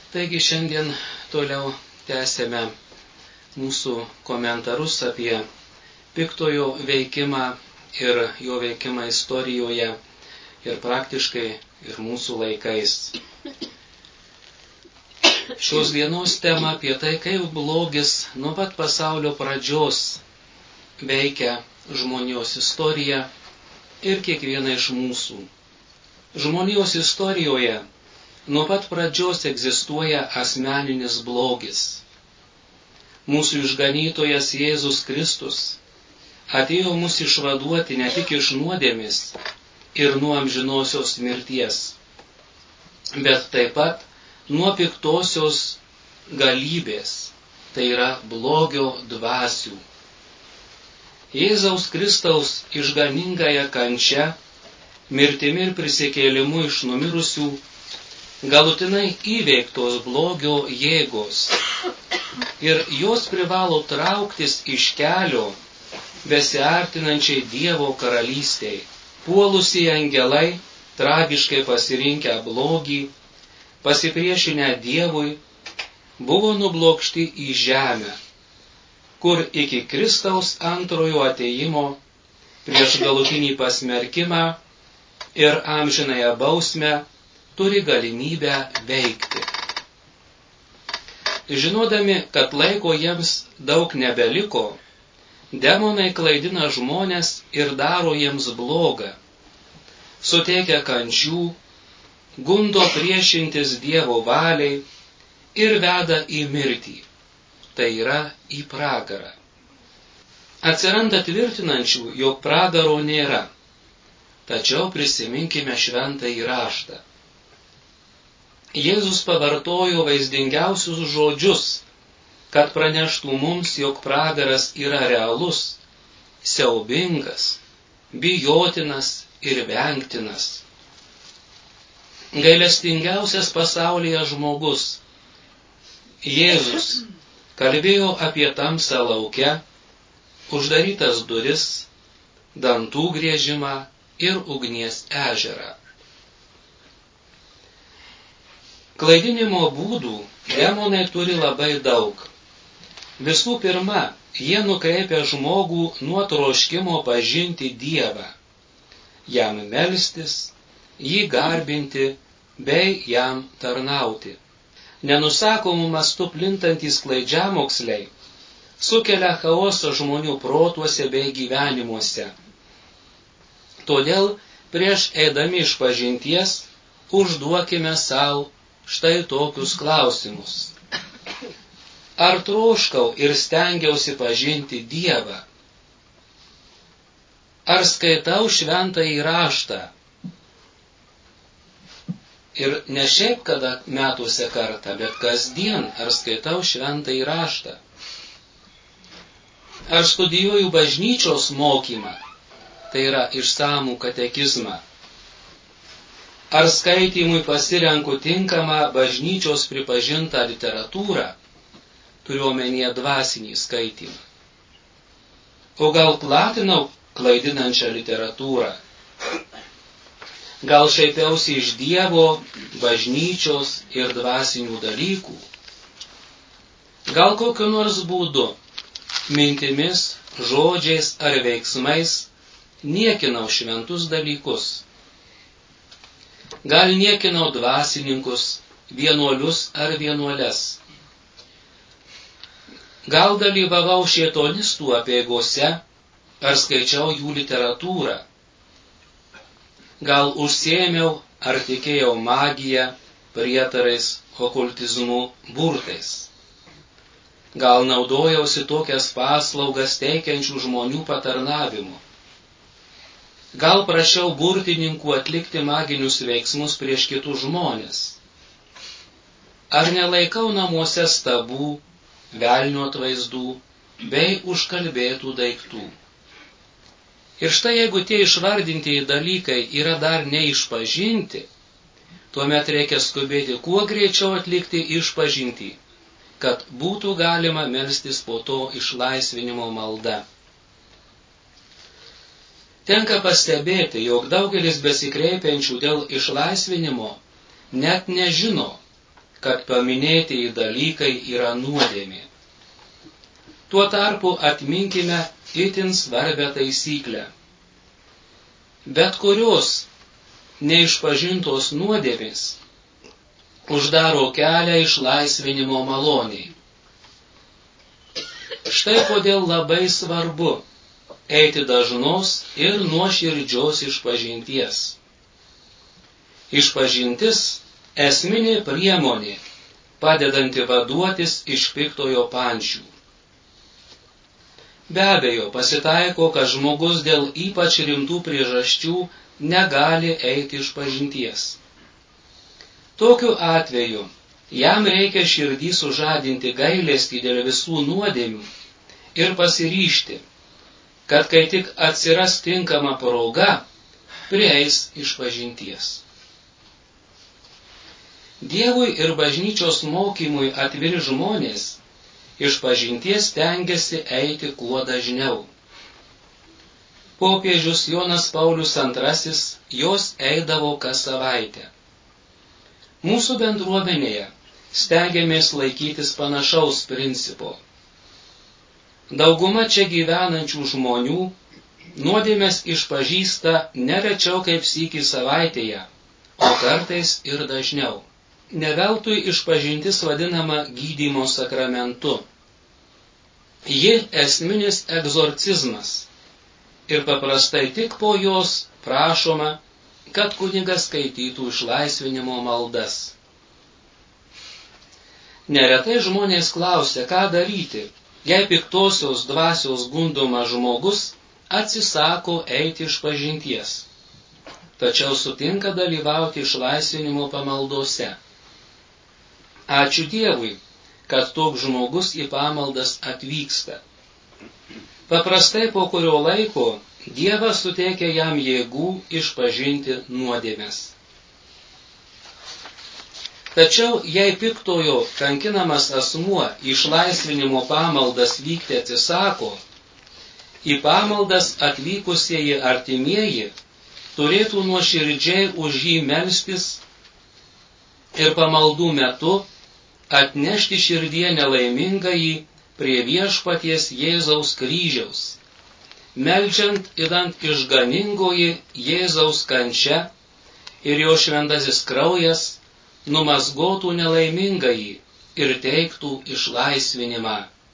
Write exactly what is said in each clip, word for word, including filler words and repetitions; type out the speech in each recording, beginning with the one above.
Taigi šiandien toliau tęsėme mūsų komentarus apie piktojo veikimą ir jo veikimą istorijoje ir praktiškai ir mūsų laikais. Šios dienos tema apie tai, kaip blogis nuo pat pasaulio pradžios veikia žmonijos istoriją ir kiekvieną iš mūsų. Žmonijos istorijoje nuo pat pradžios egzistuoja asmeninis blogis. Mūsų išganytojas Jėzus Kristus atėjo mus išvaduoti ne tik iš nuodėmės ir nuo amžinosios mirties, bet taip pat nuo piktosios galybės, tai yra blogio dvasių. Jėzaus Kristaus išganingąją kančią, mirtimi ir prisikėlimu iš numirusių, galutinai įveiktos blogio jėgos ir jos privalo trauktis iš kelio besiartinančiai Dievo karalystei. Puolusieji angelai, tragiškai pasirinkę blogį, pasipriešinę Dievui, buvo nublokšti į žemę, kur iki Kristaus antrojo atėjimo prieš galutinį pasmerkimą ir amžinąją bausmę turi galimybę veikti. Žinodami, kad laiko jiems daug nebeliko, demonai klaidina žmones ir daro jiems blogą, suteikia kančių, gundo priešintis Dievo valiai ir veda į mirtį, tai yra į pragarą. Atsiranda tvirtinančių, jog pragaro nėra, tačiau prisiminkime šventąjį raštą. Jėzus pavartojo vaizdingiausius žodžius, kad praneštų mums, jog pragaras yra realus, siaubingas, bijotinas ir vengtinas. Gailestingiausias pasaulyje žmogus, Jėzus, kalbėjo apie tamsą lauke, uždarytas duris, dantų griežimą ir ugnies ežerą. Klaidinimo būdų demonai turi labai daug. Visų pirma, jie nukreipia žmogų nuo troškimo pažinti Dievą, jam melstis, jį garbinti bei jam tarnauti. Nenusakomų mastų plintantys klaidžiamoksliai sukelia chaosą žmonių protuose bei gyvenimuose. Todėl prieš eidami iš pažinties užduokime sau štai tokius klausimus. Ar troškau ir stengiausi pažinti Dievą? Ar skaitau šventąjį raštą? Ir ne šiaip kada metuose kartą, bet kasdien ar skaitau šventąjį raštą? Ar studijuoju bažnyčios mokymą, tai yra išsamų katekizmą? Ar skaitymui pasirenku tinkamą bažnyčios pripažintą literatūrą, turiuomenyje dvasinį skaitymą? O gal platinau klaidinančią literatūrą? Gal šaipiausi iš Dievo, bažnyčios ir dvasinių dalykų? Gal kokiu nors būdu, mintimis, žodžiais ar veiksmais niekinau šventus dalykus? Gal niekinau dvasininkus, vienuolius ar vienuoles? Gal dalyvavau šėtonistų apeigose ar skaičiau jų literatūrą? Gal užsiėmiau ar tikėjau magiją, prietarais, okultizmu, burtais? Gal naudojausi tokias paslaugas teikiančių žmonių patarnavimu? Gal prašiau burtininkų atlikti maginius veiksmus prieš kitus žmonės? Ar nelaikau namuose stabų, velnio atvaizdų bei užkalbėtų daiktų? Ir štai jeigu tie išvardintieji dalykai yra dar neišpažinti, tuomet reikia skubėti kuo greičiau atlikti išpažintį, kad būtų galima melstis po to išlaisvinimo malda. Tenka pastebėti, jog daugelis besikreipiančių dėl išlaisvinimo net nežino, kad paminėtieji dalykai yra nuodėmė. Tuo tarpu atminkime itin svarbią taisyklę. Bet kurios neišpažintos nuodėmės uždaro kelią išlaisvinimo maloniai. Štai kodėl labai svarbu eiti dažnos ir nuoširdžios išpažinties. Išpažintis esminė priemonė, padedanti vaduotis iš piktojo pančių. Be abejo, pasitaiko, kad žmogus dėl ypač rimtų priežasčių negali eiti išpažinties. Tokiu atveju jam reikia širdį sužadinti gailestį dėl visų nuodėmių ir pasiryžti, kad kai tik atsiras tinkama proga, prieis išpažinties. Dievui ir bažnyčios mokymui atviri žmonės išpažinties stengiasi eiti kuo dažniau. Popiežius Jonas Paulius antrasis jos eidavo kas savaitę. Mūsų bendruomenėje stengiamės laikytis panašaus principo. Dauguma čia gyvenančių žmonių nuodėmes išpažįsta ne rečiau kaip sykį savaitėje, o kartais ir dažniau. Ne veltui išpažintis vadinama gydymo sakramentu. Ji esminis egzorcizmas ir paprastai tik po jos prašoma, kad kunigas skaitytų išlaisvinimo maldas. Neretai žmonės klausia, ką daryti, jei piktosios dvasios gundomas žmogus atsisako eiti išpažinties, tačiau sutinka dalyvauti išlaisvinimo pamaldose. Ačiū Dievui, kad toks žmogus į pamaldas atvyksta. Paprastai po kurio laiko Dievas suteikia jam jėgų išpažinti nuodėmes. Tačiau jei piktojo kankinamas asmuo išlaisvinimo pamaldas vykti atsisako, į pamaldas atvykusieji artimieji turėtų nuoširdžiai už jį melstis ir pamaldų metu atnešti širdie nelaimingąjį prie viešpaties Jėzaus kryžiaus, meldžiant idant išganingoji Jėzaus kančia ir jo šventasis kraujas numazgotų nelaimingąjį ir teiktų išlaisvinimą.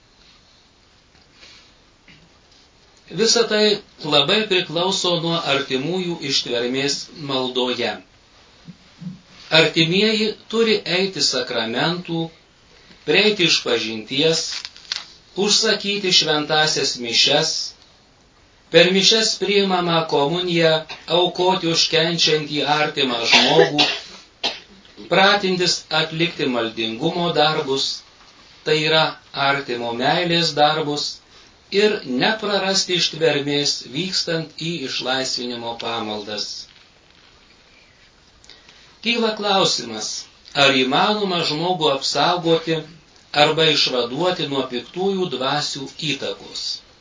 Visa tai labai priklauso nuo artimųjų ištvermės maldoje. Artimieji turi eiti sakramentų, prieiti išpažinties, užsakyti šventasias mišes, per mišes priimamą komuniją aukoti už kenčiantį artimą žmogų, pratintis atlikti maldingumo darbus, tai yra artimo meilės darbus, ir neprarasti ištvermės vykstant į išlaisvinimo pamaldas. Kyla klausimas, ar įmanoma žmogų apsaugoti arba išvaduoti nuo piktųjų dvasių įtakos.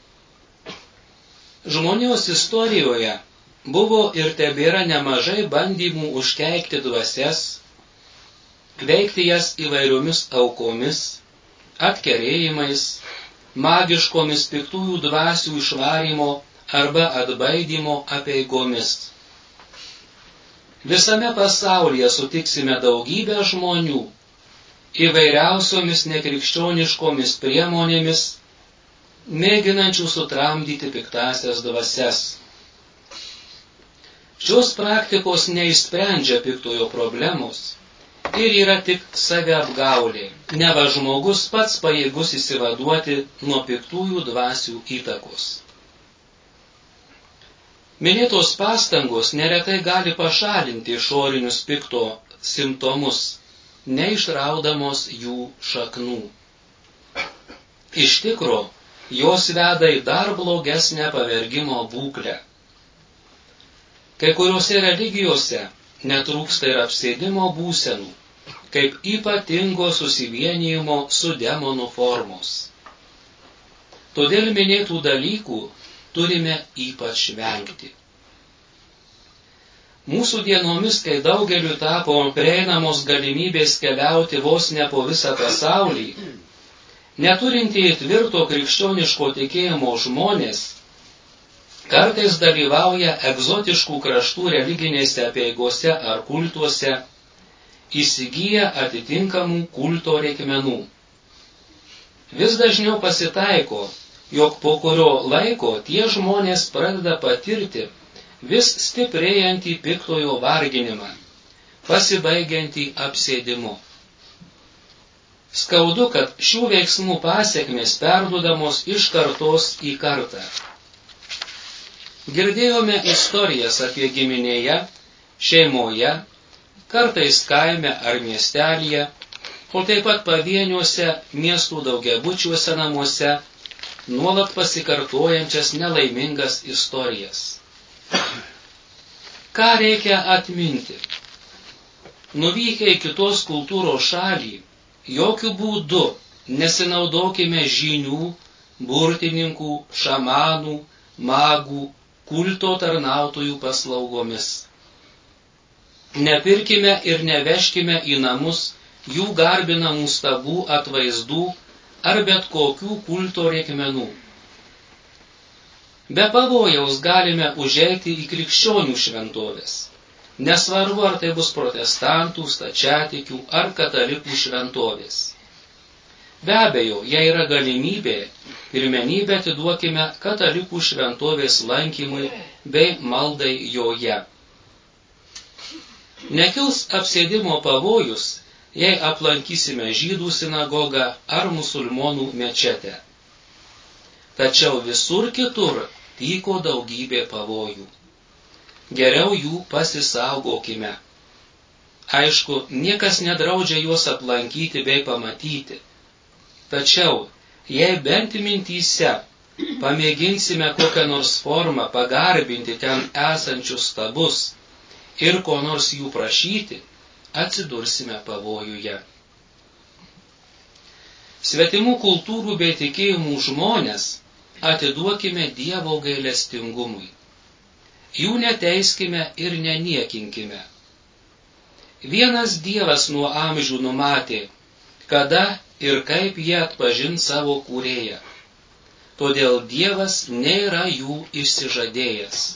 Žmonijos istorijoje buvo ir tebėra nemažai bandymų užkeikti dvasias, veikti jas įvairiomis aukomis, atkerėjimais, magiškomis piktųjų dvasių išvarymo arba atbaidymo apeigomis. Visame pasaulyje sutiksime daugybę žmonių įvairiausiomis nekrikščioniškomis priemonėmis, mėginančių sutramdyti piktasias dvasias. Šios praktikos neišsprendžia piktojo problemos ir yra tik saviapgaulė, neva žmogus pats pajėgus išsivaduoti nuo piktųjų dvasių įtakos. Minėtos pastangos neretai gali pašalinti išorinius pikto simptomus, neišraudamos jų šaknų. Iš tikro, jos veda į dar blogesnę pavergimo būklę. Kai kuriuose religijose netrūksta ir apsėdimo būsenų, kaip ypatingo susivienijimo su demonu formos. Todėl minėtų dalykų turime ypač vengti. Mūsų dienomis, kai daugeliu tapo prieinamos galimybės keliauti vos ne po visą pasaulį, neturintieji tvirto krikščioniško tikėjimo žmonės kartais dalyvauja egzotiškų kraštų religinėse apeigose ar kultuose, įsigyja atitinkamų kulto reikmenų. Vis dažniau pasitaiko, jog po kurio laiko tie žmonės pradeda patirti vis stiprėjantį piktojo varginimą, pasibaigiantį apsėdimu. Skaudu, kad šių veiksmų pasekmės perduodamos iš kartos į kartą. Girdėjome istorijas apie giminėje, šeimoje, kartais kaime ar miestelyje, o taip pat pavieniuose miestų daugiabučiuose namuose, nuolat pasikartojančias nelaimingas istorijas. Ką reikia atminti? Nuvykę į kitos kultūros šalį, jokių būdų nesinaudokime žinių, burtininkų, šamanų, magų, kulto tarnautojų paslaugomis. Nepirkime ir neveškime į namus jų garbinamų stabų atvaizdų ar bet kokių kulto reikmenų. Be pavojaus galime užeiti į krikščionių šventovės. Nesvarbu, ar tai bus protestantų, stačiatikių ar katalikų šventovės. Be abejo, jei yra galimybė, pirmenybę atiduokime katalikų šventovės lankymui bei maldai joje. Nekils apsėdimo pavojus, jei aplankysime žydų sinagogą ar musulmonų mečetę. Tačiau visur kitur tyko daugybė pavojų. Geriau jų pasisaugokime. Aišku, niekas nedraudžia juos aplankyti bei pamatyti. Tačiau, jei bent mintyse pamėginsime kokią nors formą pagarbinti ten esančius stabus ir ko nors jų prašyti, atsidursime pavojuje. Svetimų kultūrų bei tikėjimų žmonės atiduokime Dievo gailestingumui. Jų neteiskime ir neniekinkime. Vienas Dievas nuo amžių numatė, kada ir kaip jie atpažins savo kūrėją. Todėl Dievas nėra jų išsižadėjęs.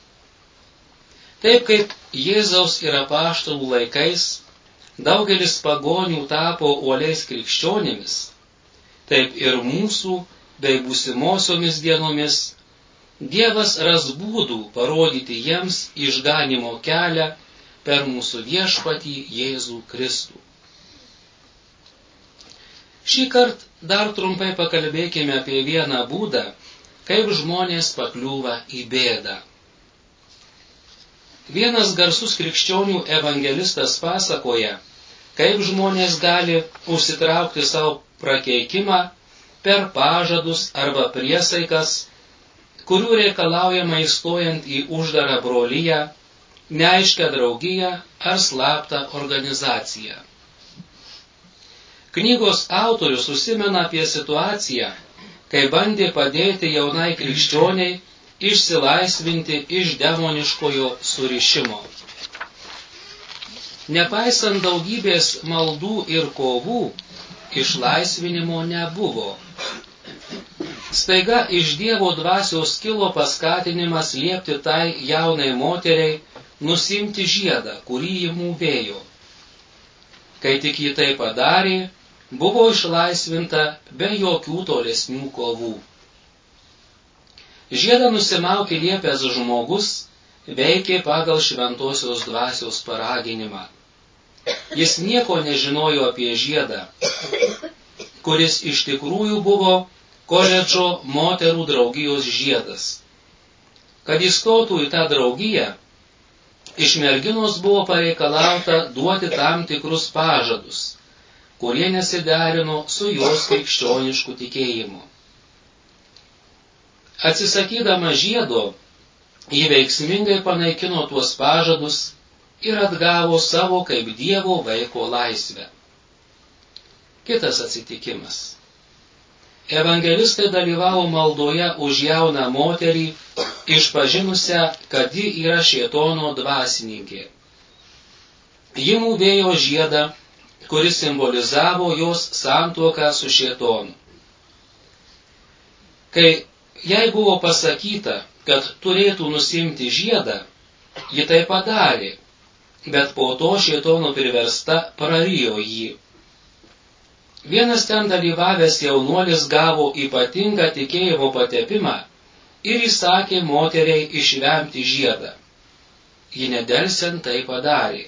Taip kaip Jėzaus ir apaštalų laikais daugelis pagonių tapo uoliais krikščionimis, taip ir mūsų bei būsimosiomis dienomis Dievas ras būdų parodyti jiems išganimo kelią per mūsų viešpatį Jėzų Kristų. Šįkart dar trumpai pakalbėkime apie vieną būdą, kaip žmonės pakliūva į bėdą. Vienas garsus krikščionių evangelistas pasakoja, kaip žmonės gali užsitraukti savo prakeikimą per pažadus arba priesaikas, kurių reikalaujama įstojant į uždarą broliją, neaiškią draugiją ar slaptą organizaciją. Knygos autorius užsimena apie situaciją, kai bandė padėti jaunai krikščioniai išsilaisvinti iš demoniškojo surišimo. Nepaisant daugybės maldų ir kovų, išlaisvinimo nebuvo. Staiga iš Dievo dvasios kilo paskatinimas liepti tai jaunai moteriai nusimti žiedą, kurį ji mūvėjo. Kai tik ji tai padarė, buvo išlaisvinta be jokių tolesnių kovų. Žiedą nusimauti liepęs žmogus veikė pagal šventosios dvasios paraginimą. Jis nieko nežinojo apie žiedą, kuris iš tikrųjų buvo koledžo moterų draugijos žiedas. Kad įstotų į tą draugiją, iš merginos buvo pareikalauta duoti tam tikrus pažadus, kurie nesiderino su jos krikščionišku tikėjimu. Atsisakydama žiedo, ji veiksmingai panaikino tuos pažadus ir atgavo savo kaip Dievo vaiko laisvę. Kitas atsitikimas. evangelistai dalyvavo maldoje už jauną moterį, išpažinusią, kad ji yra šėtono dvasininkė. Ji mūvėjo žiedą, kuris simbolizavo jos santuoką su šėtonu. Kai jai buvo pasakyta, kad turėtų nusimti žiedą, ji tai padarė, bet po to šėtono priversta prarijo jį. Vienas ten dalyvavęs jaunuolis gavo ypatingą tikėjimo patepimą ir įsakė moteriai išvemti žiedą. Ji nedelsiant tai padarė.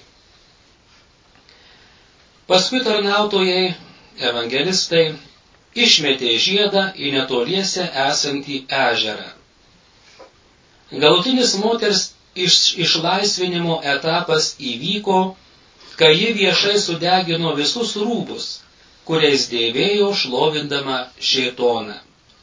Paskui tarnautojai, evangelistai, išmetė žiedą į netoliese esantį ežerą. Galutinis moters iš, išlaisvinimo etapas įvyko, kai ji viešai sudegino visus rūbus, kuriais dėvėjo šlovindama šėtoną.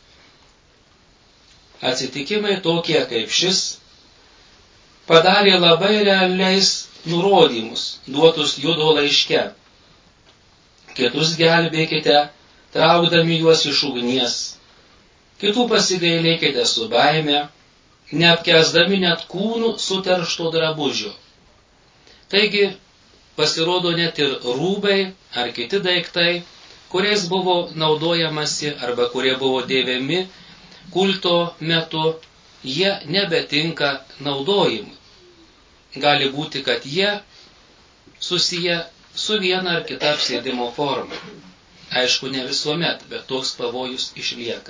Atsitikimai tokie kaip šis padarė labai realiais nurodymus, duotus Judo laiške. Kitus gelbėkite, traukdami juos iš ugnies. Kitų pasigailėkite su baime, neapkęsdami net kūnų suteršto drabužio. Taigi, pasirodo net ir rūbai ar kiti daiktai, kuriais buvo naudojamasi arba kurie buvo dėvimi kulto metu, jie nebetinka naudojimui. Gali būti, kad jie susiję su viena ar kita apsėdimo forma. Aišku, ne visuomet, bet toks pavojus išlieka.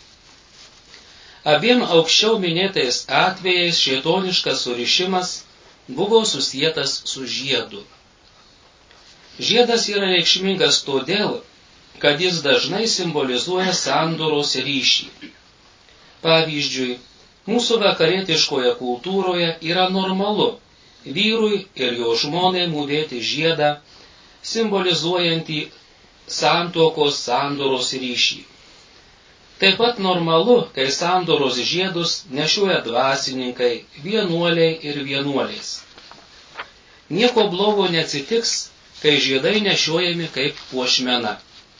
Abiem aukščiau minėtais atvejais šėtoniškas surišimas buvo susietas su žiedu. Žiedas yra reikšmingas todėl, kad jis dažnai simbolizuoja sandoros ryšį. Pavyzdžiui, mūsų vakarietiškoje kultūroje yra normalu vyrui ir jo žmonai mūvėti žiedą, simbolizuojantį santuokos sandoros ryšį. Taip pat normalu, kai sandoros žiedus nešioja dvasininkai, vienuoliai ir vienuolės. Nieko blogo neatsitiks, kai žiedai nešiojami kaip puošmena.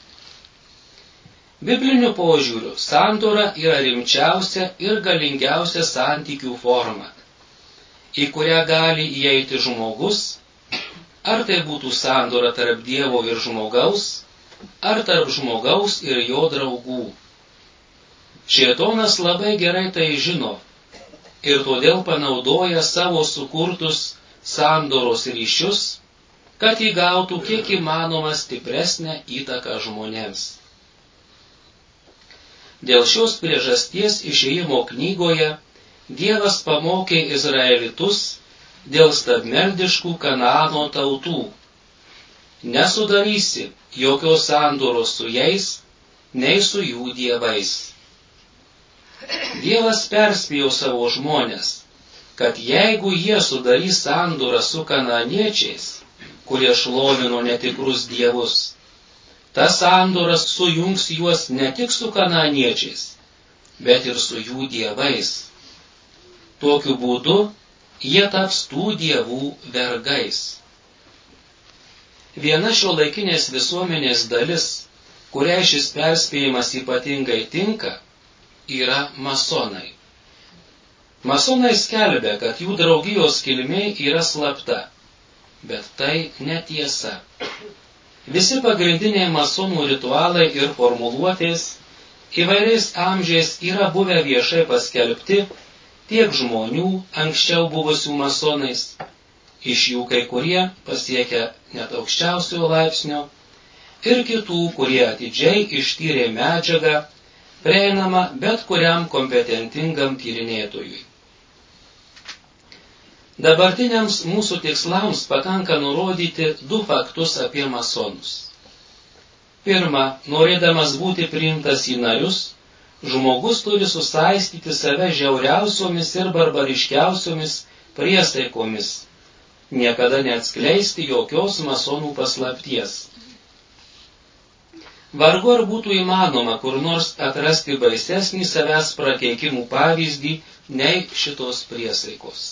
Bibliniu požiūriu sandora yra rimčiausia ir galingiausia santykių forma, į kurią gali įeiti žmogus, ar tai būtų sandora tarp Dievo ir žmogaus, ar tarp žmogaus ir jo draugų. Šėtonas labai gerai tai žino ir todėl panaudoja savo sukurtus sandoros ryšius, kad įgautų kiek įmanoma stipresnę įtaką žmonėms. Dėl šios priežasties Išėjimo knygoje Dievas pamokė Izraelitus dėl stabmeldiškų Kanaano tautų. Nesudarysi jokios sandoros su jais, nei su jų dievais. Dievas perspėjo savo žmones, kad jeigu jie sudarys sandorą su kanaaniečiais, kurie šlovino netikrus dievus, tas sandoras sujungs juos ne tik su kanaaniečiais, bet ir su jų dievais. Tokiu būdu jie taps tų dievų vergais. Viena šiuolaikinės visuomenės dalis, kuriai šis perspėjimas ypatingai tinka, yra masonai. Masonai skelbia, kad jų draugijos kilmė yra slapta, bet tai netiesa. Visi pagrindiniai masonų ritualai ir formuluotės įvairiais amžiais yra buvę viešai paskelbti tiek žmonių anksčiau buvusių masonais, iš jų kai kurie pasiekia net aukščiausio laipsnio, ir kitų, kurie atidžiai ištyrė medžiagą, prieinama bet kuriam kompetentingam tyrinėtojui. Dabartiniams mūsų tikslams pakanka nurodyti du faktus apie masonus. Pirma, norėdamas būti priimtas į narius, žmogus turi susaistyti save žiauriausiomis ir barbariškiausiomis priesaikomis, niekada neatskleisti jokios masonų paslapties. Vargu ar būtų įmanoma kur nors atrasti baisesnį savęs prakeikimų pavyzdį nei šitos priesaikos.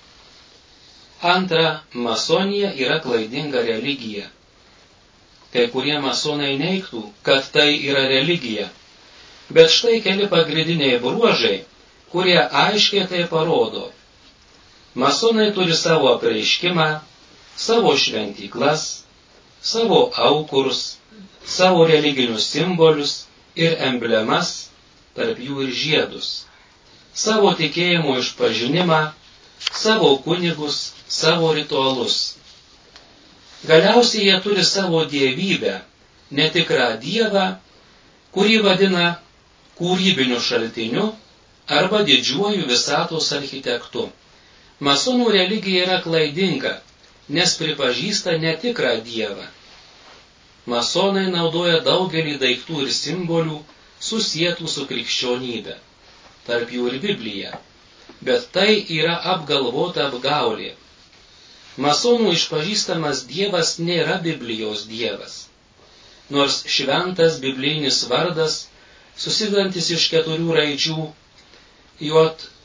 Antra, masonija yra klaidinga religija. Kai kurie masonai neigtų, kad tai yra religija, Bet štai keli pagrindiniai bruožai, kurie aiškiai tai parodo. Masonai turi savo apreiškimą, savo šventyklas, savo aukurus, savo religinius simbolius ir emblemas, tarp jų ir žiedus, savo tikėjimo išpažinimą, savo kunigus, savo ritualus. Galiausiai jie turi savo dievybę, netikrą dievą, kurį vadina kūrybiniu šaltiniu arba didžiuoju visatos architektu. Masonų religija yra klaidinga, nes pripažįsta netikrą dievą. Masonai naudoja daugelį daiktų ir simbolių susietų su krikščionybė, tarp jų ir Biblija, bet tai yra apgalvota apgaulė. Masonų išpažįstamas dievas nėra Biblijos dievas, nors šventas biblinis vardas, susidedantis iš keturių raidžių J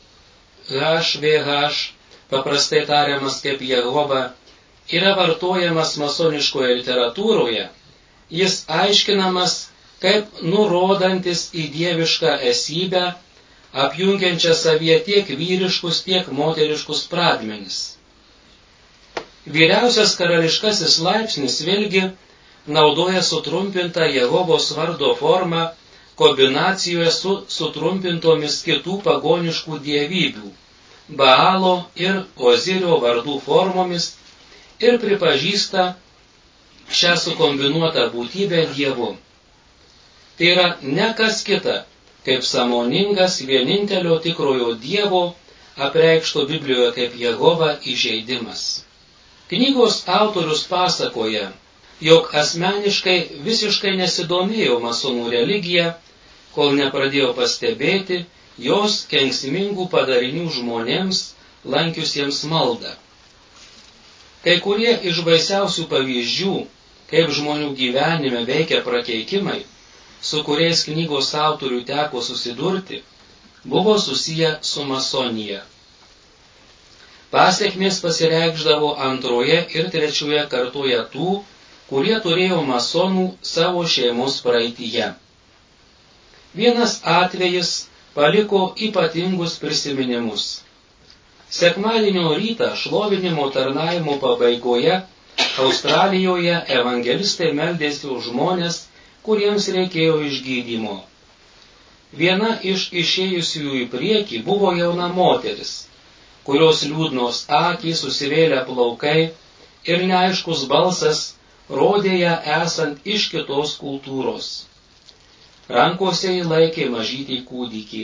H V H, paprastai tariamas kaip Jehova, yra vartojamas masoniškoje literatūroje, jis aiškinamas kaip nurodantis į dievišką esybę, apjungiančią savyje tiek vyriškus, tiek moteriškus pradmenis. Vyriausias karališkasis laipsnis vėlgi naudoja sutrumpintą Jehovos vardo formą kombinacijoje su sutrumpintomis kitų pagoniškų dievybių, Baalo ir Ozirio vardų formomis ir pripažįsta šią sukombinuotą būtybę dievu. Tai yra ne kas kita, kaip sąmoningas vienintelio tikrojo dievo, apreikšto Biblijoje kaip Jehova įžeidimas. Knygos autorius pasakoja, jog asmeniškai visiškai nesidomėjo masonų religija, kol nepradėjo pastebėti jos kenksmingų padarinių žmonėms, lankiusiems maldą. Kai kurie iš baisiausių pavyzdžių, kaip žmonių gyvenime veikia prakeikimai, su kuriais knygos autorių teko susidurti, buvo susiję su masonija. Pasekmės pasireikšdavo antroje ir trečioje kartoje tų, kurie turėjo masonų savo šeimos praeityje. Vienas atvejis paliko ypatingus prisiminimus. Sekmadienio rytą šlovinimo tarnavimo pabaigoje Australijoje evangelistai meldėsi už žmones, kuriems reikėjo išgydymo. Viena iš išėjusiųjų į priekį buvo jauna moteris, kurios liūdnos akys, susivėlę plaukai ir neaiškus balsas rodė ją esant iš kitos kultūros. Rankose jį laikė mažytį kūdikį.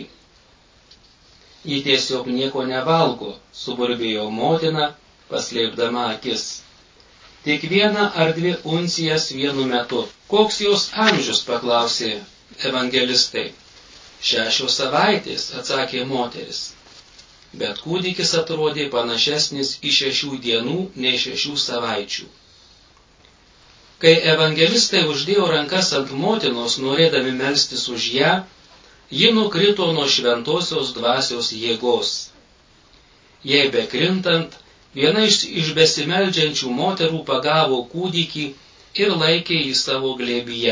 Ji tiesiog nieko nevalgo, suburbėjo motina, paslėpdama akis. Tik vieną ar dvi uncijas vienu metu. Koks jos amžius, paklausė evangelistai. Šešios savaitės, atsakė moteris. Bet kūdikis atrodė panašesnis į šešių dienų nei šešių savaičių. Kai evangelistai uždėjo rankas ant motinos, norėdami melstis už ją, ji nukrito nuo šventosios dvasios jėgos. Jei bekrintant, viena iš, iš besimeldžiančių moterų pagavo kūdikį ir laikė jį savo glėbyje.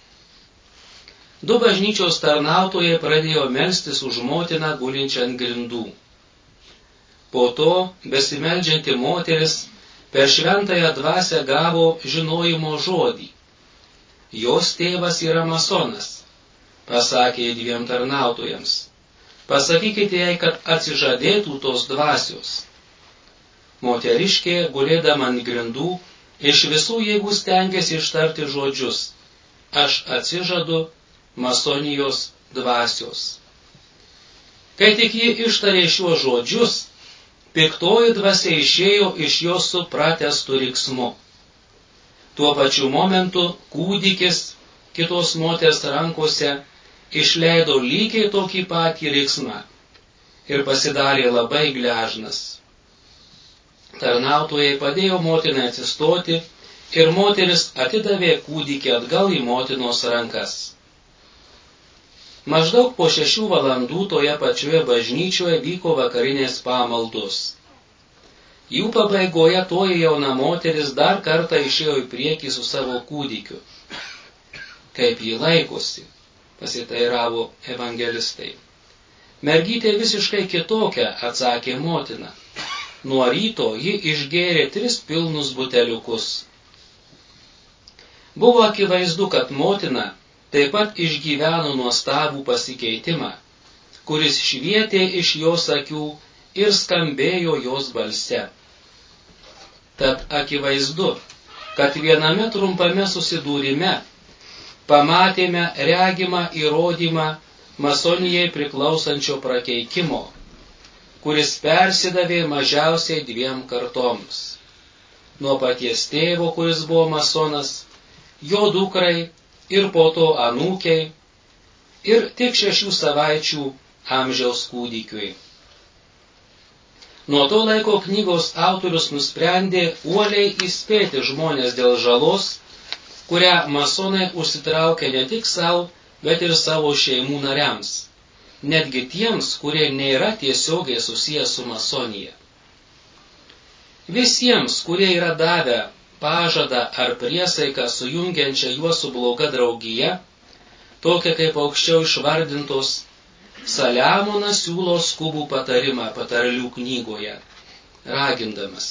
Du bažnyčios tarnautojai pradėjo melstis už motiną gulinčią ant grindų. Po to besimeldžianti moteris per šventąją dvasią gavo žinojimo žodį. Jos tėvas yra masonas, pasakė dviem tarnautojams. Pasakykite jai, kad atsižadėtų tos dvasios. Moteriškė, gulėdama ant grindų, iš visų jėgų stengėsi ištarti žodžius: aš atsižadu masonijos dvasios. Kai tik ji ištarė šiuos žodžius, piktoji dvasia išėjo iš jos su pratestu riksmu. Tuo pačiu momentu kūdikis kitos moters rankose išleido lygiai tokį patį riksmą ir pasidarė labai gležnas. Tarnautojai padėjo motinai atsistoti ir moteris atidavė kūdikį atgal į motinos rankas. Maždaug po šešių valandų toje pačioje bažnyčioje vyko vakarinės pamaldos. Jų pabaigoje toji jauna moteris dar kartą išėjo į priekį su savo kūdikiu. Kaip ji laikosi, pasiteiravo evangelistai. Mergytė visiškai kitokia, atsakė motina. Nuo ryto ji išgėrė tris pilnus buteliukus. Buvo akivaizdu, kad motina taip pat išgyveno nuostabų pasikeitimą, kuris švietė iš jos akių ir skambėjo jos balse. Tad akivaizdu, kad viename trumpame susidūrime pamatėme regimą įrodymą masonijai priklausančio prakeikimo, kuris persidavė mažiausiai dviem kartoms. Nuo paties tėvo, kuris buvo masonas, jo dukrai ir po to anūkiai ir tik šešių savaičių amžiaus kūdikiui. Nuo to laiko knygos autorius nusprendė uoliai įspėti žmonės dėl žalos, kurią masonai užsitraukia ne tik savo, bet ir savo šeimų nariams, netgi tiems, kurie nėra tiesiogiai susijęs su masonija. Visiems, kurie yra davę pažadą ar priesaiką sujungiančią juos su bloga draugija, tokia kaip aukščiau išvardintos, Saliamonas siūlo skubų patarimą patarlių knygoje, ragindamas: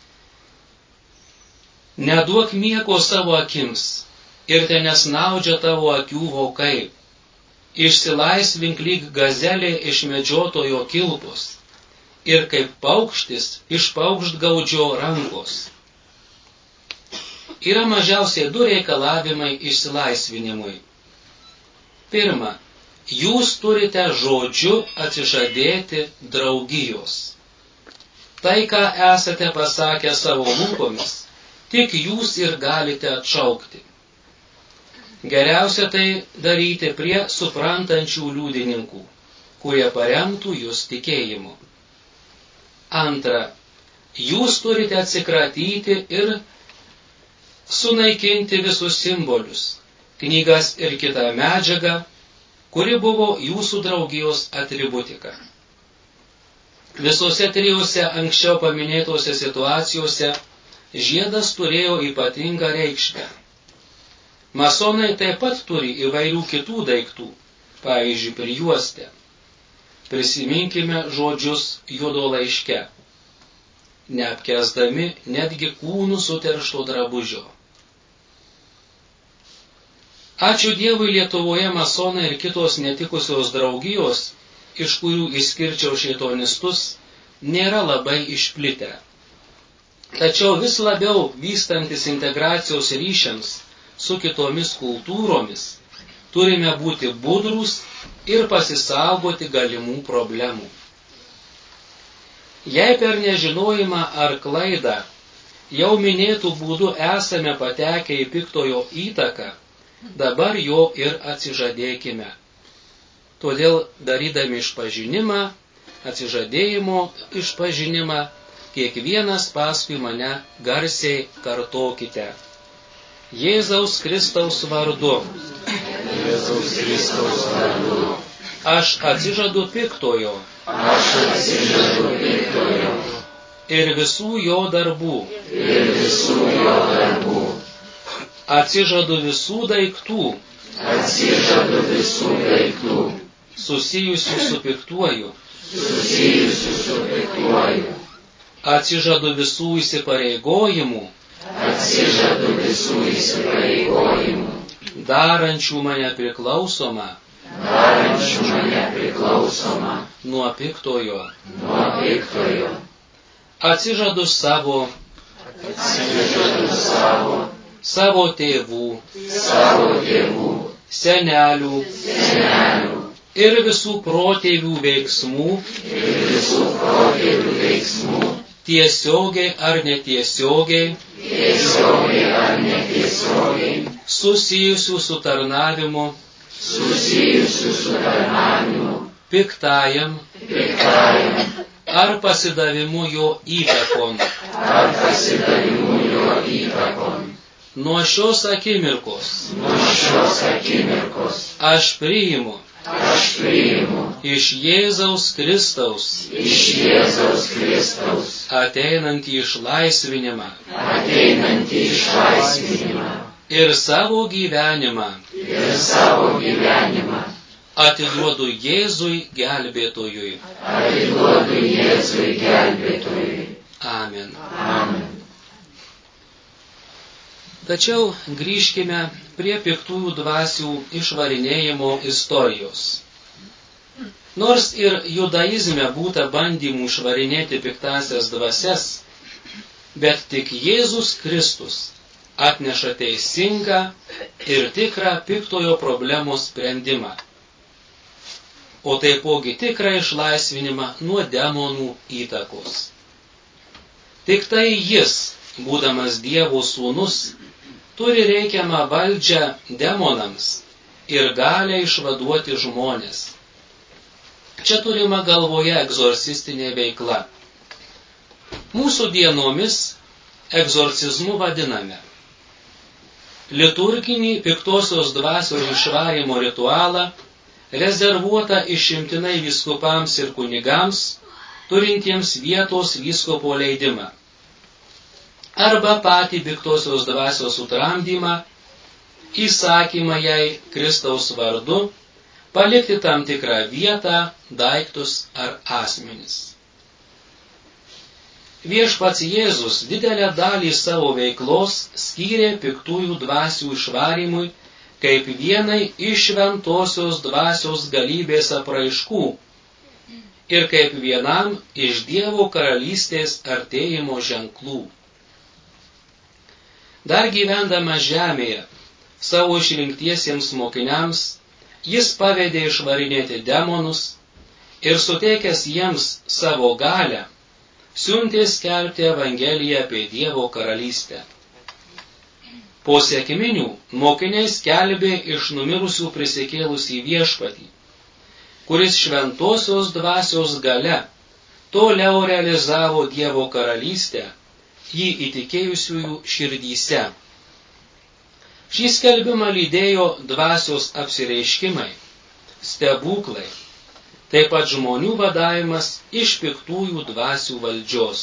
neduok miego savo akims ir te nesnaudžia tavo akių vokai, išsilaisvink lyg gazelė iš medžiotojo kilpos ir kaip paukštis iš paukštgaudžio rankos. Yra mažiausiai du reikalavimai išsilaisvinimui. Pirma, jūs turite žodžiu atsižadėti draugijos. Tai, ką esate pasakę savo lūpomis, tik jūs ir galite atšaukti. Geriausia tai daryti prie suprantančių liudininkų, kurie paremtų jūs tikėjimu. Antra, jūs turite atsikratyti ir sunaikinti visus simbolius, knygas ir kitą medžiagą, kuri buvo jūsų draugijos atributika. Visose trijose anksčiau paminėtose situacijose žiedas turėjo ypatingą reikšmę. Masonai taip pat turi įvairių kitų daiktų, pavyzdžiui, prijuostę. Prisiminkime žodžius juodo laiške, neapkęsdami netgi kūnų suteršto drabužio. Ačiū Dievui, Lietuvoje masonai ir kitos netikusios draugijos, iš kurių išskirčiau šėtonistus, nėra labai išplitę. Tačiau vis labiau vystantis integracijos ryšiams su kitomis kultūromis, turime būti budrūs ir pasisaugoti galimų problemų. Jei per nežinojimą ar klaidą jau minėtų būdų esame patekę į piktojo įtaką, dabar jo ir atsižadėkime. Todėl darydami išpažinimą, atsižadėjimo išpažinimą, kiekvienas paskui mane garsiai kartokite. Jėzaus Kristaus vardu. Jėzaus Kristaus vardu. Aš atsižadu piktojo. Aš atsižadu piktojo. Ir visų jo darbų. Ir visų jo darbų. Atsižadu visų daiktų. Atsižadu visų daiktų. Susijusių su piktuoju. Susijusių su piktuoju. Atsižadu visų įsipareigojimų. Atsižadu visų įsipareigojimų. Darančių mane priklausomą. Darančių mane priklausomą. Nuo piktojo. Nuo piktojo. Atsižadu savo. Atsižadu savo. Savo tėvų. Savo tėvų. Senelių. Senelių. Ir visų protėvių veiksmų. Ir visų protėvių veiksmų. Tiesiogiai ar netiesiogiai. Tiesiogiai ar netiesiogiai. Susijusių su tarnavimu. Susijusių su tarnavimu. Piktajam. Piktajam. Ar pasidavimu jo įtakon. Ar pasidavimu jo įtakon. Nuo šios akimirkos. Nuo šios akimirkos. Aš priimu. Aš priimu. Iš Jėzaus Kristaus. Iš Jėzaus Kristaus. Ateinantį išlaisvinimą. Ateinantį išlaisvinimą. Ir savo gyvenimą. Ir ir savo gyvenimą atiduodu Jėzui gelbėtojui. atiduodu Jėzui gelbėtojui. Amen. Amen. Tačiau grįžkime prie piktųjų dvasių išvarinėjimo istorijos. Nors ir judaizme būta bandymų išvarinėti piktasias dvasias, bet tik Jėzus Kristus atneša teisingą ir tikrą piktojo problemos sprendimą, o taipogi tikrą išlaisvinimą nuo demonų įtakos. Tik tai jis, būdamas Dievo sūnus, turi reikiamą valdžią demonams ir galę išvaduoti žmones. Čia turima galvoje egzorcistinė veikla. Mūsų dienomis egzorcizmu vadiname liturginį piktosios dvasios išvarymo ritualą, rezervuotą išimtinai vyskupams ir kunigams, turintiems vietos vyskupo leidimą, arba patį piktosios dvasios sutramdymą, įsakymą jai Kristaus vardu, palikti tam tikrą vietą, daiktus ar asmenis. Viešpats Jėzus didelę dalį savo veiklos skyrė piktųjų dvasių išvarymui kaip vienai iš šventosios dvasios galybės apraiškų ir kaip vienam iš Dievo karalystės artėjimo ženklų. Dar gyvendama žemėje, savo išrinktiesiems mokiniams, jis pavedė išvarinėti demonus ir suteikęs jiems savo galią, siuntė skelbti Evangeliją apie Dievo karalystę. Po sekminių mokiniai skelbė iš numirusių prisikėlusį viešpatį, kuris šventosios dvasios galia toliau realizavo Dievo karalystę jį įtikėjusiųjų širdyse. Šį skelbimą lydėjo dvasios apsireiškimai, stebuklai, taip pat žmonių vadavimas iš piktųjų dvasių valdžios.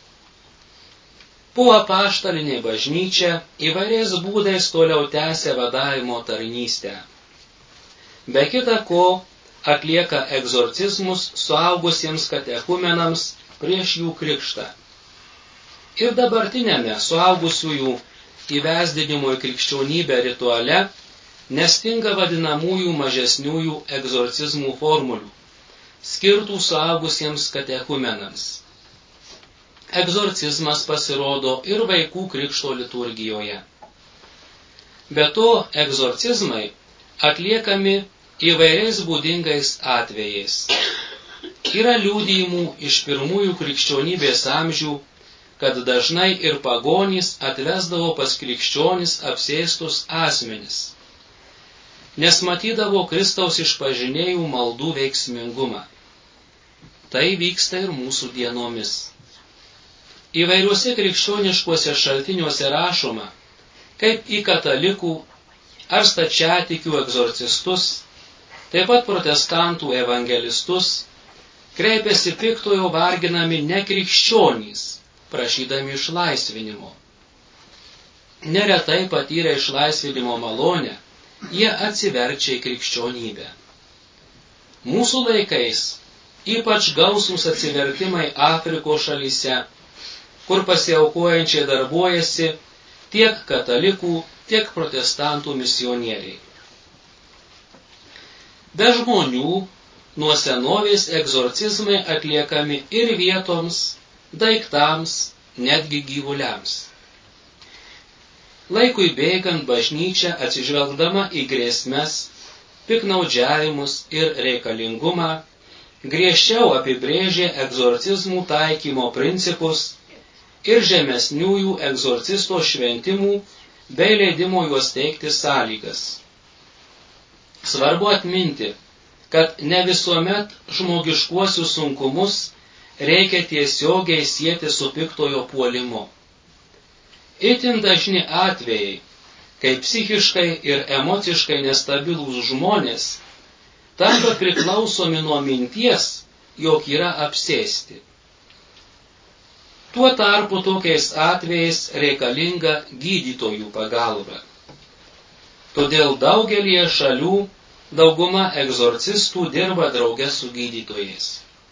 Po apaštalinė bažnyčia įvairiais būdais toliau tęsė vadavimo tarnystę. Be kita ko, atlieka egzorcizmus suaugusiems katechumenams prieš jų krikštą. Ir dabartinėme suaugusiųjų įvesdinimo į krikščionybę rituale nestinga vadinamųjų mažesniųjų egzorcizmų formulių, skirtų suaugusiems katechumenams. Egzorcizmas pasirodo ir vaikų krikšto liturgijoje. Be to, egzorcizmai atliekami įvairiais būdingais atvejais. Yra liudijimų iš pirmųjų krikščionybės amžių, kad dažnai ir pagonys atvesdavo pas krikščionis apsėstus asmenis, nes matydavo Kristaus išpažinėjų maldų veiksmingumą. Tai vyksta ir mūsų dienomis. Įvairiuose krikščioniškuose šaltiniuose rašoma, kaip į katalikų ar stačiatikių egzorcistus, taip pat protestantų evangelistus, kreipiasi piktojo varginami nekrikščionys, prašydami išlaisvinimo. Neretai patyrę išlaisvinimo malonę, jie atsiverčia į krikščionybę. Mūsų laikais ypač gausūs atsivertimai Afrikos šalyse, kur pasiaukojančiai darbuojasi tiek katalikų, tiek protestantų misionieriai. Be žmonių nuo senovės egzorcizmai atliekami ir vietoms, daiktams, netgi gyvuliams. Laikui bėgant bažnyčia atsižvelgdama į grėsmes, piknaudžiavimus ir reikalingumą, griežčiau apibrėžė egzorcizmų taikymo principus ir žemesniųjų egzorcisto šventimų bei leidimo juos teikti sąlygas. Svarbu atminti, kad ne visuomet žmogiškuosius sunkumus reikia tiesiogiai sieti su piktojo puolimu. Itin dažni atvejai, kai psichiškai ir emociškai nestabilūs žmonės tampa priklausomi nuo minties, jog yra apsėsti. Tuo tarpu tokiais atvejais reikalinga gydytojų pagalba. Todėl daugelie šalių dauguma egzorcistų dirba drauge su gydytojais.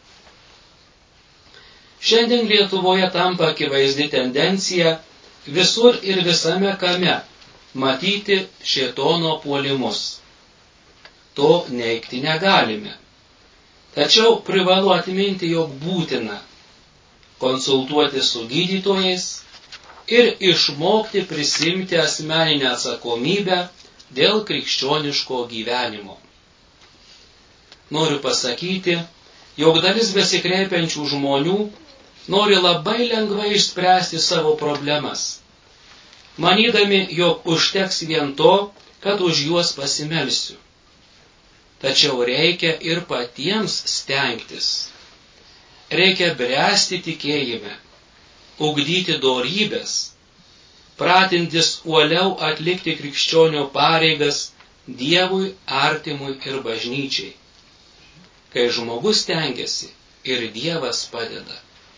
Šiandien Lietuvoje tampa akivaizdi tendencija visur ir visame kame matyti šėtono puolimus. To neigti negalime. Tačiau privalu atminti, jog būtina konsultuoti su gydytojais ir išmokti prisimti asmeninę atsakomybę dėl krikščioniško gyvenimo. Noriu pasakyti, jog dalis besikreipiančių žmonių nori labai lengvai išspręsti savo problemas, manydami, jog užteks vien to, kad už juos pasimelsiu. Tačiau reikia ir patiems stengtis. Reikia bręsti tikėjime, ugdyti dorybės, pratintis uoliau atlikti krikščionio pareigas Dievui, artimui ir bažnyčiai. Kai žmogus stengiasi, ir Dievas padeda.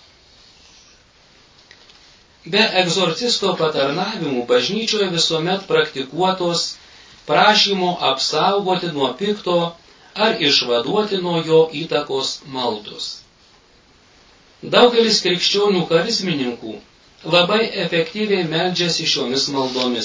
Be egzorcisto patarnavimų bažnyčioje visuomet praktikuotos prašymo apsaugoti nuo pikto ar išvaduoti nuo jo įtakos maldos. Daugelis krikščionių charizmininkų labai efektyviai meldžiasi šiomis maldomis.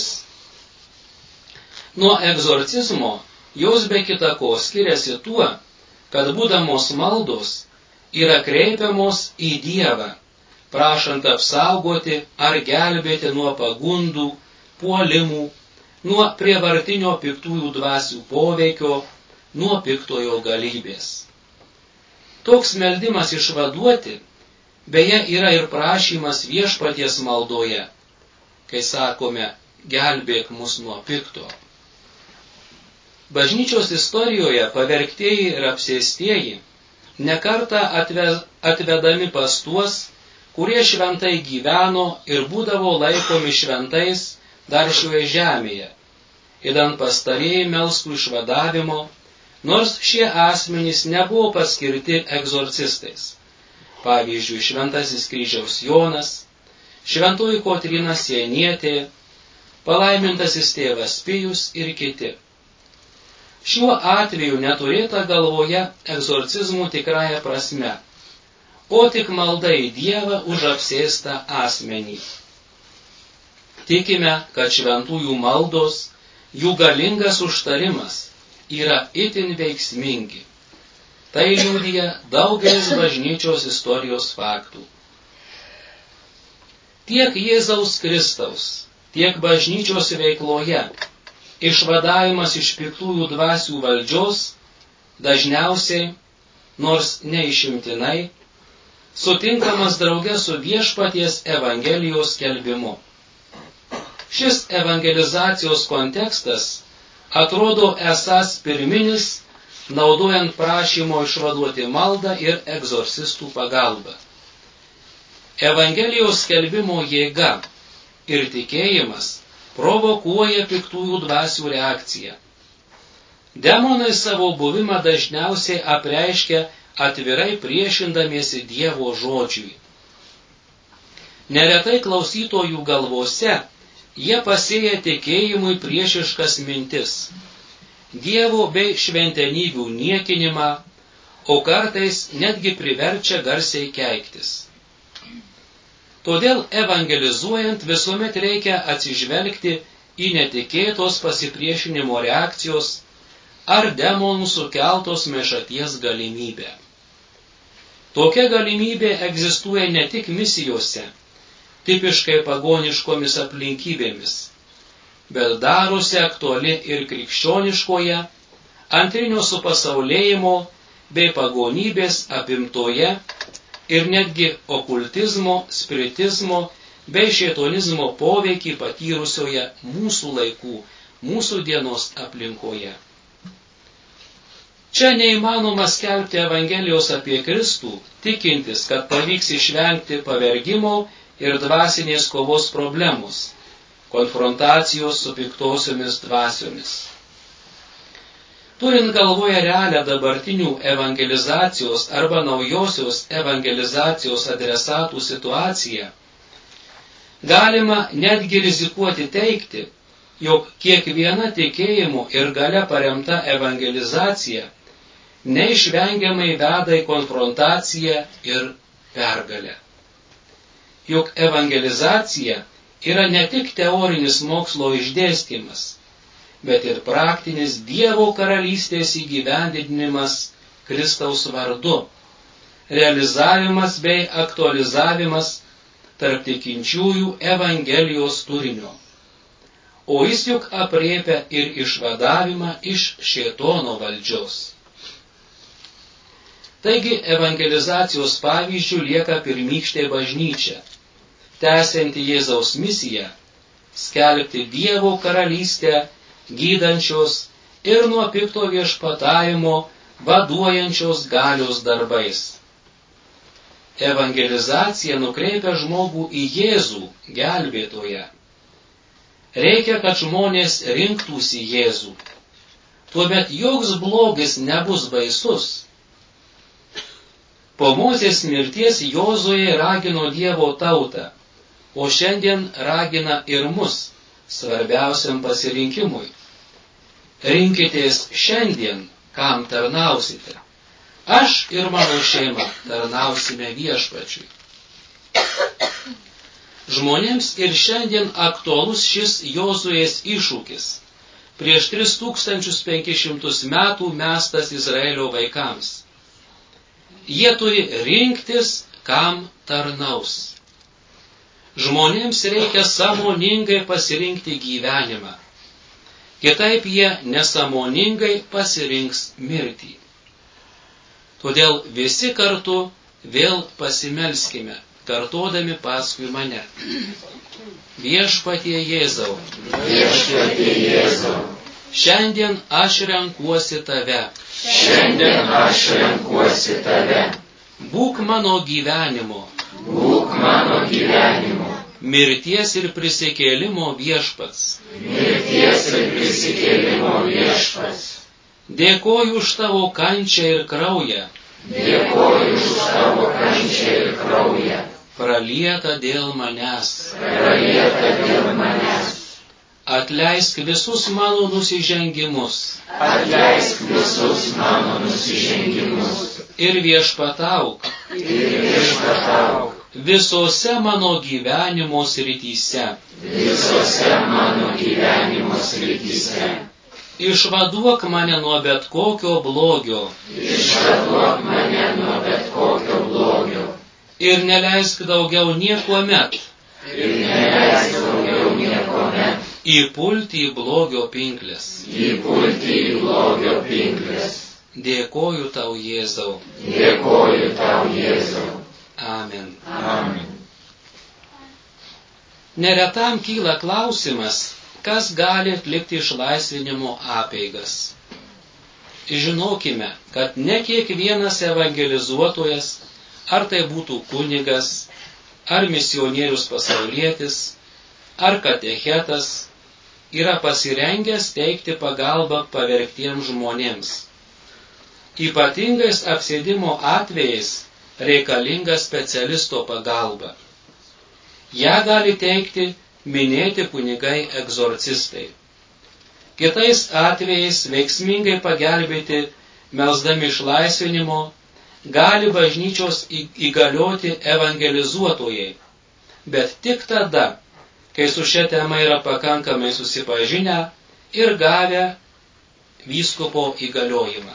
Nuo egzorcizmo jos be kita ko skiriasi tuo, kad būdamos maldos yra kreipiamos į Dievą, prašant apsaugoti ar gelbėti nuo pagundų, puolimų, nuo prievartinio piktųjų dvasių poveikio, nuo piktojo galybės. Toks meldimas išvaduoti beje yra ir prašymas viešpaties maldoje, kai sakome, gelbėk mus nuo pikto. Bažnyčios istorijoje pavergtieji ir apsėstieji nekartą atvedami pas tuos, kurie šventai gyveno ir būdavo laikomi šventais dar šioje žemėje, idant pastarieji melstų išvadavimo, nors šie asmenys nebuvo paskirti egzorcistais. Pavyzdžiui, šventasis kryžiaus Jonas, šventoji Kotryna Sienietė, palaimintasis tėvas Pijus ir kiti. Šiuo atveju neturėta galvoje egzorcizmų tikrąja prasme, o tik malda į Dievą už apsėstą asmenį. Tikime, kad šventųjų maldos, jų galingas užtarimas yra itin veiksmingi. Tai liudija daugelis bažnyčios istorijos faktų. Tiek Jėzaus Kristaus, tiek bažnyčios veikloje išvadavimas iš piktųjų dvasių valdžios dažniausiai, nors neišimtinai, sutinkamas drauge su viešpaties evangelijos skelbimu. Šis evangelizacijos kontekstas atrodo esąs pirminis, naudojant prašymo išvaduoti maldą ir egzorcistų pagalbą. Evangelijos skelbimo jėga ir tikėjimas provokuoja piktųjų dvasių reakciją. Demonai savo buvimą dažniausiai apreiškia atvirai priešindamiesi Dievo žodžiui. Neretai klausytojų galvose jie pasėja tikėjimui priešiškas mintis, Dievo bei šventenybių niekinimą, o kartais netgi priverčia garsiai keiktis. Todėl evangelizuojant visuomet reikia atsižvelgti į netikėtos pasipriešinimo reakcijos ar demonų sukeltos mešaties galimybę. Tokia galimybė egzistuoja ne tik misijose, tipiškai pagoniškomis aplinkybėmis, bet darosi aktuali ir krikščioniškoje, antrinio supasaulėjimo bei pagonybės apimtoje ir netgi okultizmo, spiritizmo bei šėtonizmo poveikį patyrusioje mūsų laikų, mūsų dienos aplinkoje. Čia neįmanoma skelbti Evangelijos apie Kristų, tikintis, kad pavyks išvengti pavergimo ir dvasinės kovos problemos, konfrontacijos su piktosiomis dvasiomis. Turint galvoje realią dabartinių evangelizacijos arba naujosios evangelizacijos adresatų situaciją, galima netgi rizikuoti teigti, jog kiekviena tikėjimu ir galia paremta evangelizacija neišvengiamai veda į konfrontaciją ir pergalę. Juk evangelizacija yra ne tik teorinis mokslo išdėstymas, bet ir praktinis Dievo karalystės įgyvendinimas Kristaus vardu, realizavimas bei aktualizavimas tarp tikinčiųjų Evangelijos turinio. O jis juk apriepia ir išvadavimą iš šėtono valdžios. Taigi evangelizacijos pavyzdžių lieka pirmykštė bažnyčia, tęsianti Jėzaus misiją, skelbti Dievo karalystę, gydančios ir nuo pikto viešpatavimo vaduojančios galios darbais. Evangelizacija nukreipia žmogų į Jėzų, gelbėtoją. Reikia, kad žmonės rinktųsi Jėzų. Tuomet joks blogis nebus baisus. Po Mozės mirties Jozuė ragino Dievo tautą, o šiandien ragina ir mus svarbiausiam pasirinkimui. Rinkitės šiandien, kam tarnausite. Aš ir mano šeima tarnausime viešpačiui. Žmonėms ir šiandien aktualus šis Jozuės iššūkis, prieš tris tūkstančius penkis šimtus metų mestas Izraelio vaikams. Jie turi rinktis, kam tarnaus. Žmonėms reikia sąmoningai pasirinkti gyvenimą. Kitaip jie nesąmoningai pasirinks mirtį. Todėl visi kartu vėl pasimelskime, kartodami paskui mane. Viešpatie Jėzau, Viešpatie Jėzau, šiandien aš renkuosi tave. šiandien aš renkuosi tave. Būk mano gyvenimo, Būk mano gyvenimo, mirties ir prisikėlimo viešpats. mirties ir prisikėlimo viešpats. Dėkoju už tavo kančią ir kraują, Dėkoju už tavo kančią ir kraują, pralietą dėl manęs. pralietą dėl manęs. Atleisk visus mano nusižengimus Atleisk visus mano nusižengimus ir viešpatauk ir viešpatauk visose mano gyvenimo srityse. visose mano gyvenimo srityse. Išvaduok mane nuo bet kokio blogio Išvaduok mane nuo bet kokio blogio ir neleisk daugiau niekuomet ir neleisk daugiau niekuomet įpulti į blogio pinklės. įpulti į blogio pinkles. Dėkoju tau, Jėzau. Dėkoju tau, Jėzau. Amen. Amen. Neretam kyla klausimas, kas gali atlikti išlaisvinimo apeigas. Žinokime, kad ne kiekvienas evangelizuotojas, ar tai būtų kunigas, ar misionierius pasaulietis, ar katechetas, yra pasirengęs teikti pagalbą pavergtiems žmonėms. Ypatingais apsėdimo atvejais reikalinga specialisto pagalba. Ja gali teikti minėti kunigai egzorcistai. Kitais atvejais veiksmingai pagelbėti, melsdami išlaisvinimo, gali bažnyčios įgalioti evangelizuotojai, bet tik tada, kai su šia tema yra pakankamai susipažinę ir gavę vyskupo įgaliojimą.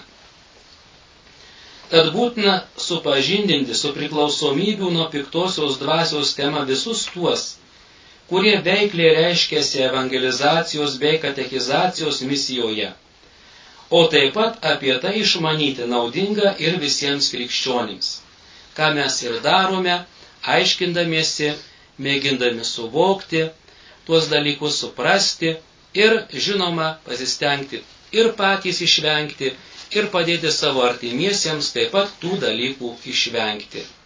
Tad būtina supažindinti su priklausomybių nuo piktosios dvasios tema visus tuos, kurie veikliai reiškėsi evangelizacijos bei katekizacijos misijoje, o taip pat apie tai išmanyti naudinga ir visiems krikščionims, ką mes ir darome, aiškindamiesi, mėgindami suvokti, tuos dalykus suprasti ir, žinoma, pasistengti ir patys išvengti, ir padėti savo artimiesiems taip pat tų dalykų išvengti.